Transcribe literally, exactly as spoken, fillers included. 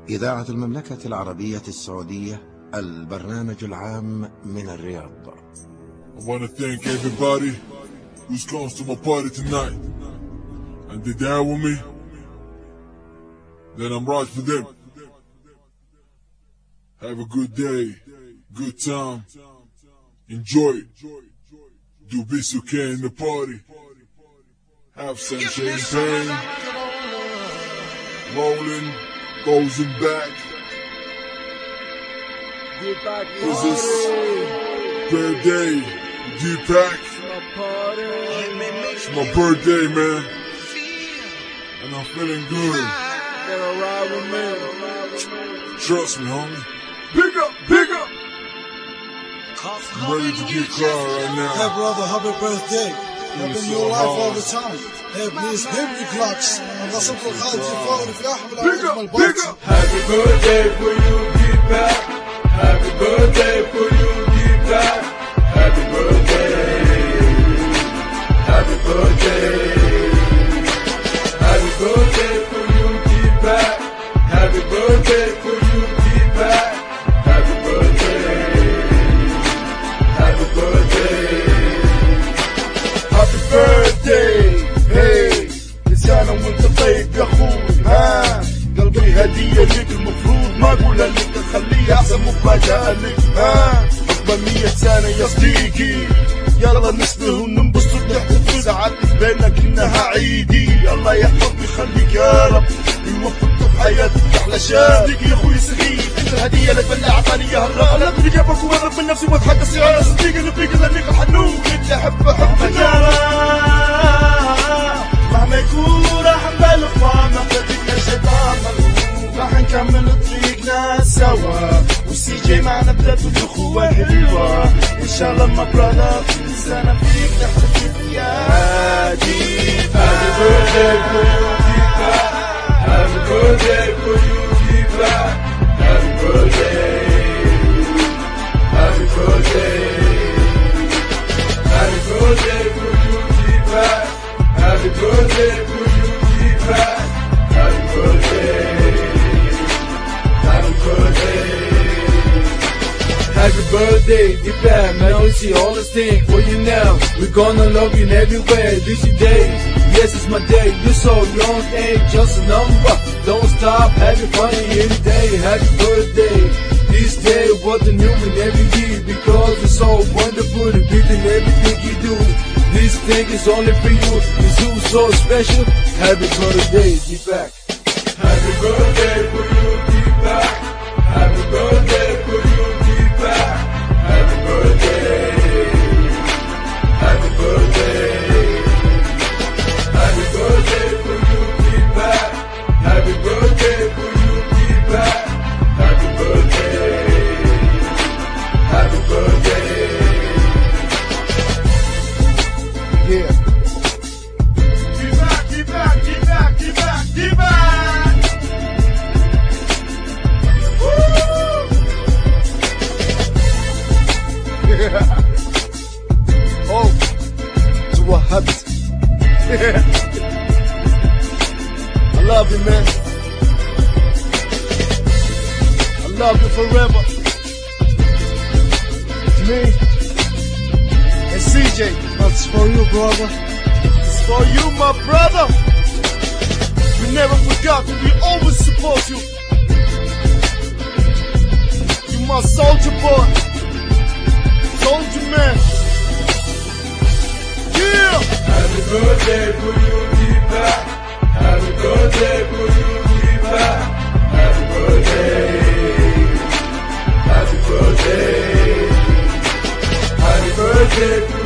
إذاعة المملكة العربية السعودية، البرنامج العام من الرياض. I want to thank everybody who's close to my party tonight. And they down with me, then I'm right for them. Have a good day, good time, enjoy it. Do best you can in the party. Have some champagne, rolling, goes in back. This is birthday, D-Pack. It's my birthday, man, and I'm feeling good. Trust me, homie. Big up, big up. I'm ready to get cloud right now. Hey brother, happy birthday. Happy new life all the time. Hey, please hit the clocks. Allah subhanahu wa ta'ala. Big up, big up. Happy birthday for you, D-Pack. Happy birthday for you, D-Pack. Happy birthday. Happy birthday. Happy birthday for you, D-Pack. Happy birthday for you, D-Pack. Happy birthday. Happy birthday. Happy birthday. Hey لسانة وانت طيب يا اخوي. ها قلبي هدية لك، المفروض ما اقولها لك، اخليها احسن مفاجأة لك. ها عقبال مية سنة يا صديقي، يلا نسبه وننبسط ونحتفل، سعادتك بينك انها عيدي. الله يحفظك ويخليك يا رب، يوفقك في حياتك احلى شيء. صديقي يا اخوي صغير، انت الهدية لك بالله اعطاني اياها الرب. انا بدي جابك واقرب من نفسي واتحدث يا صديقي اللي فيك الانيق الحنون، اللي احب احب مهما يكون راح نبلغ ما خلينا شيطان ملعون. راح نكمل طريقنا سوا، والسي جي معنا بدات الاخوة حلوة. ان شاء الله ما براذر كل سنة فيك نحتفل يا ديبا. Happy birthday for you, Diva. Happy birthday for you, Diva. Happy birthday. Happy birthday. Happy birthday for you, Diva. Happy birthday for you, D-Pack. Happy birthday. Happy birthday. Happy birthday, D-Pack. Man, I see all this thing for you now. We're gonna love you in everywhere. This your day. Yes, it's my day. You're so young, ain't just a number. Don't stop, having fun every day. Happy birthday. This day was the new in every year, because it's so wonderful to be in everything you do. This thing is only for you. It's you so special. Happy birthday, D-Pack. Happy birthday for you, D-Pack. Happy birthday for you, D-Pack. Happy birthday. Happy birthday. Happy birthday for you, D-Pack. Happy birthday for you, D-Pack. Happy birthday. Happy birthday. Yeah. D-Pack, D-Pack, D-Pack, D-Pack, D-Pack. Woo! Yeah. Oh, توهبت. I love you, man. I love you forever. To me and C J. That's for you, brother. It's for you, my brother. We never forgot you. We always support you. You my soldier boy. Soldier man. Yeah! Happy birthday for you, D-Pack. Happy birthday for you, D-Pack. Happy birthday. Happy birthday. Happy birthday for